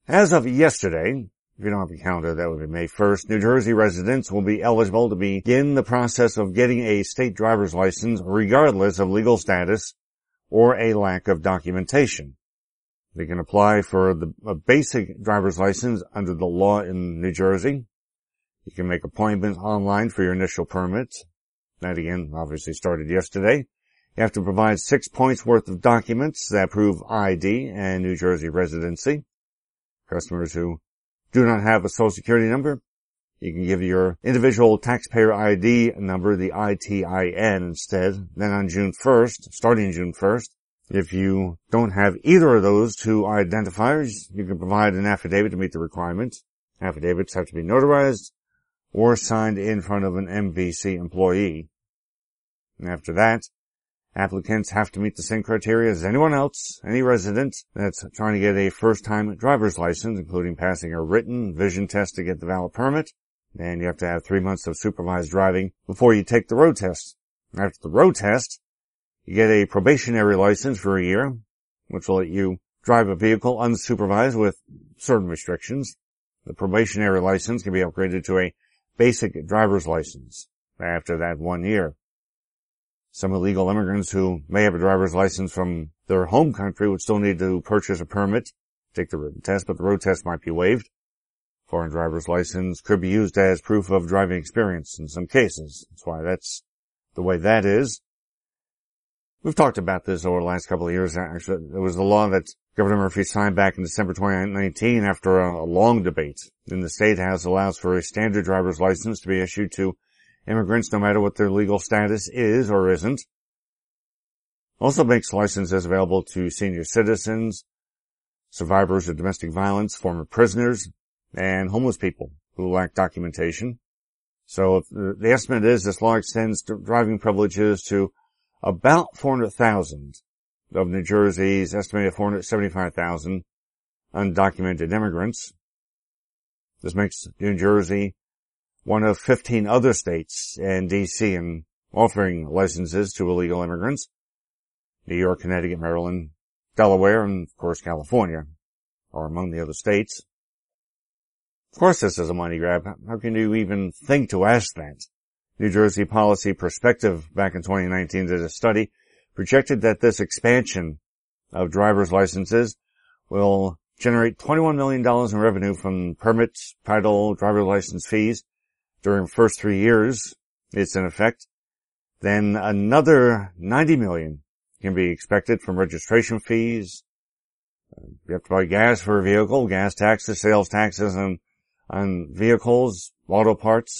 As of yesterday, if you don't have a calendar, that would be May 1st, New Jersey residents will be eligible to begin the process of getting a state driver's license regardless of legal status or a lack of documentation. They can apply for a basic driver's license under the law in New Jersey. You can make appointments online for your initial permit. That again, obviously started yesterday. You have to provide 6 points worth of documents that prove ID and New Jersey residency. Customers who do not have a Social Security number, you can give your individual taxpayer ID number, the ITIN, instead. Then on June 1st, starting June 1st, if you don't have either of those two identifiers, you can provide an affidavit to meet the requirement. Affidavits have to be notarized or signed in front of an MVC employee. And after that, applicants have to meet the same criteria as anyone else, any resident that's trying to get a first-time driver's license, including passing a written vision test to get the valid permit. And you have to have 3 months of supervised driving before you take the road test. After the road test, you get a probationary license for a year, which will let you drive a vehicle unsupervised with certain restrictions. The probationary license can be upgraded to a basic driver's license after that 1 year. Some illegal immigrants who may have a driver's license from their home country would still need to purchase a permit, take the written test, but the road test might be waived. Foreign driver's license could be used as proof of driving experience in some cases. That's why that's the way that is. We've talked about this over the last couple of years. Actually, it was the law that Governor Murphy signed back in December 2019 after a long debate in the State House allows for a standard driver's license to be issued to immigrants no matter what their legal status is or isn't. Also makes licenses available to senior citizens, survivors of domestic violence, former prisoners, and homeless people who lack documentation. So the estimate is this law extends driving privileges to about 400,000 of New Jersey's estimated 475,000 undocumented immigrants. This makes New Jersey one of 15 other states and D.C. in offering licenses to illegal immigrants. New York, Connecticut, Maryland, Delaware, and of course California are among the other states. Of course this is a money grab. How can you even think to ask that? New Jersey Policy Perspective back in 2019 did a study, projected that this expansion of driver's licenses will generate $21 million in revenue from permits, title, driver's license fees during the first 3 years it's in effect. Then another $90 million can be expected from registration fees. You have to buy gas for a vehicle, gas taxes, sales taxes on vehicles, auto parts.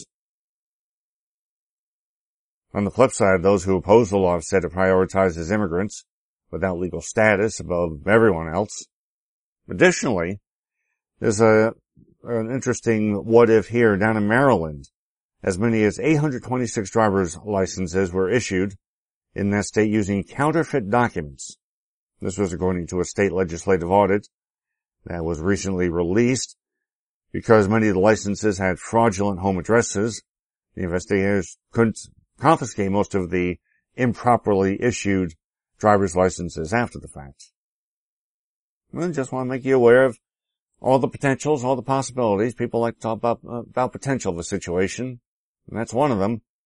On the flip side, those who oppose the law have said it prioritizes immigrants without legal status above everyone else. Additionally, there's an interesting what-if here down in Maryland. As many as 826 driver's licenses were issued in that state using counterfeit documents. This was according to a state legislative audit that was recently released. Because many of the licenses had fraudulent home addresses, the investigators couldn't confiscate most of the improperly issued driver's licenses after the fact. I just want to make you aware of all the potentials, all the possibilities. People like to talk about potential of a situation, and that's one of them.